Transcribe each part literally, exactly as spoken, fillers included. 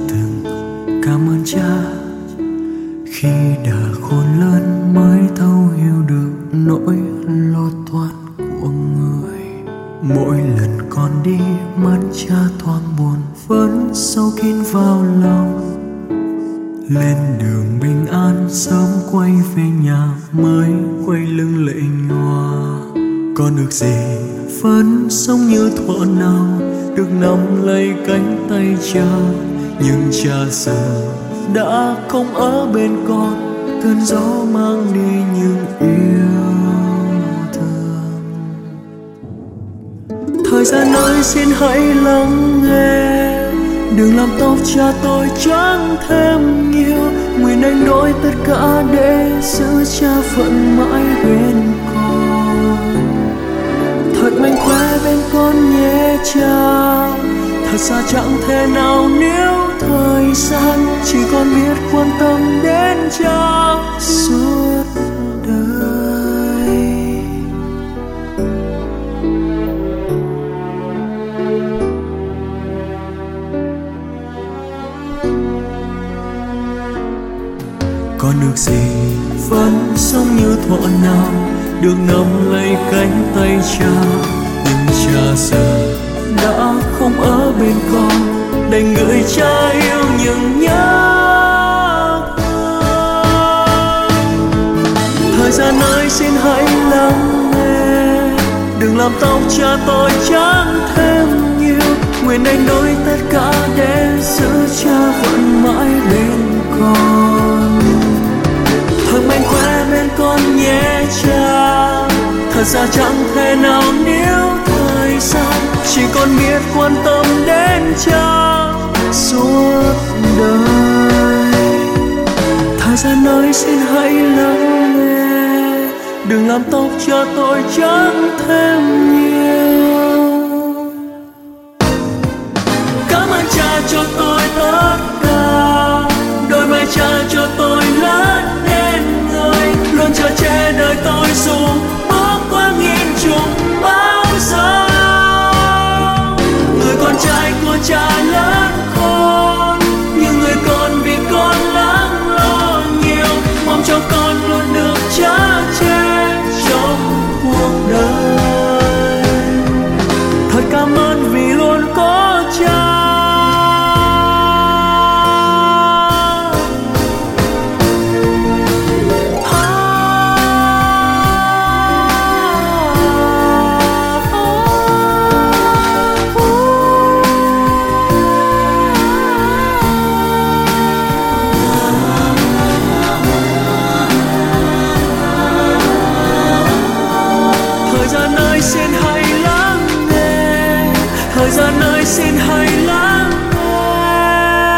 từng. Cảm ơn cha khi đã khôn lớn mới thấu hiểu được nỗi lo toan của người. Mỗi lần con đi mắt cha thoáng buồn vẫn sâu kín vào lòng. Lên đường bình an sớm quay về nhà mới quay lưng lệ nhòa. Con ước gì vẫn sống như thuở nào được nắm lấy cánh tay cha, nhưng cha giờ đã không ở bên con. Cơn gió mang đi những yêu thương. Thời gian ơi xin hãy lắng nghe, đừng làm tóc cha tôi chẳng thêm nhiều. Nguyện anh đổi tất cả để giữ cha vẫn mãi bên con. Thật mạnh khỏe bên con nhé cha. Thật ra chẳng thể nào nếu thời gian chỉ còn biết quan tâm đến cha suốt đời. Con ước gì vẫn sống như thuở nào được nắm lấy cánh tay cha, nhưng cha giờ đã không ở bên con. Đành gửi cha yêu những nhớ thương. Thời gian ơi xin hãy lắng nghe, đừng làm tóc cha tôi chẳng thêm nhiều. Nguyện anh đổi tất cả để giữ cha vẫn mãi bên con. Thật mạnh khỏe bên con nhé cha. Thật ra chẳng thể nào nếu thời gian chỉ còn biết quan tâm đến cha suốt đời. Thời gian ơi xin hãy lắng nghe, đừng làm tóc cha tôi chẳng thêm nhiều. Cảm ơn cha cho tôi tất cả, đôi vai cha cho tôi lớn nên người luôn chở che đời tôi dù bước qua nghìn trùng bão gió. Người con trai của cha lớn khôn, nhưng người con vì con lắng lo nhiều. Mong cho con luôn được chở che trong cuộc đời. Thật cảm ơn vì luôn có cha. Thời gian ơi xin hãy lắng nghe.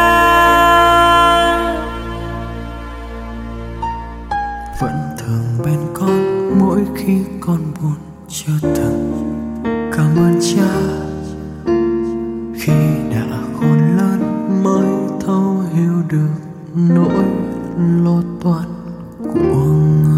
Vẫn thường bên con mỗi khi con buồn chưa từng. Cảm ơn cha khi đã khôn lớn mới thấu hiểu được nỗi lo toan của người.